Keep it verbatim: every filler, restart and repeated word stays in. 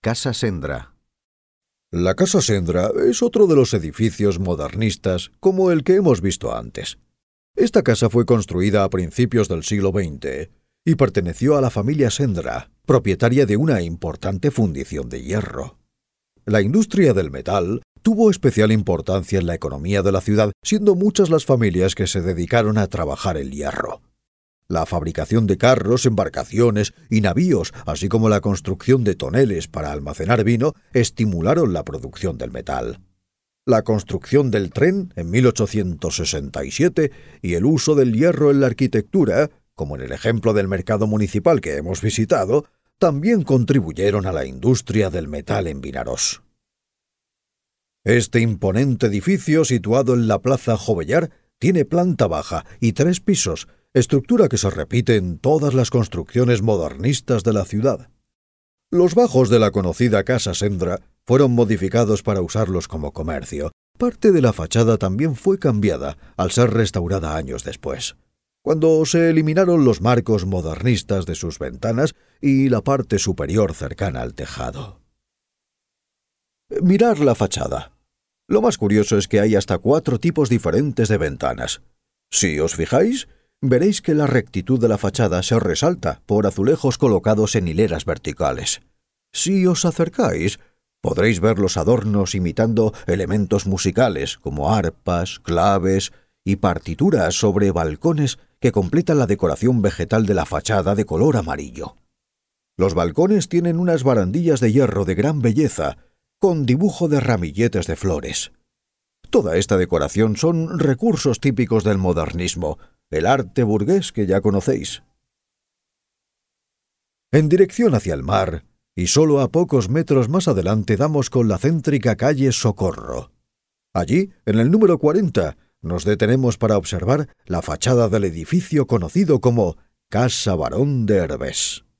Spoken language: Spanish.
Casa Sendra. La Casa Sendra es otro de los edificios modernistas como el que hemos visto antes. Esta casa fue construida a principios del siglo veinte y perteneció a la familia Sendra, propietaria de una importante fundición de hierro. La industria del metal tuvo especial importancia en la economía de la ciudad, siendo muchas las familias que se dedicaron a trabajar el hierro. La fabricación de carros, embarcaciones y navíos, así como la construcción de toneles para almacenar vino, estimularon la producción del metal. La construcción del tren en mil ochocientos sesenta y siete y el uso del hierro en la arquitectura, como en el ejemplo del mercado municipal que hemos visitado, también contribuyeron a la industria del metal en Vinaròs. Este imponente edificio, situado en la Plaza Jovellar, tiene planta baja y tres pisos, estructura que se repite en todas las construcciones modernistas de la ciudad. Los bajos de la conocida Casa Sendra fueron modificados para usarlos como comercio. Parte de la fachada también fue cambiada al ser restaurada años después, cuando se eliminaron los marcos modernistas de sus ventanas y la parte superior cercana al tejado. Mirar la fachada. Lo más curioso es que hay hasta cuatro tipos diferentes de ventanas. Si os fijáis, veréis que la rectitud de la fachada se resalta por azulejos colocados en hileras verticales. Si os acercáis, podréis ver los adornos imitando elementos musicales como arpas, claves y partituras sobre balcones que completan la decoración vegetal de la fachada de color amarillo. Los balcones tienen unas barandillas de hierro de gran belleza, con dibujo de ramilletes de flores. Toda esta decoración son recursos típicos del modernismo, el arte burgués que ya conocéis. En dirección hacia el mar, y solo a pocos metros más adelante damos con la céntrica calle Socorro. Allí, en el número cuarenta, nos detenemos para observar la fachada del edificio conocido como Casa Barón de Herbés.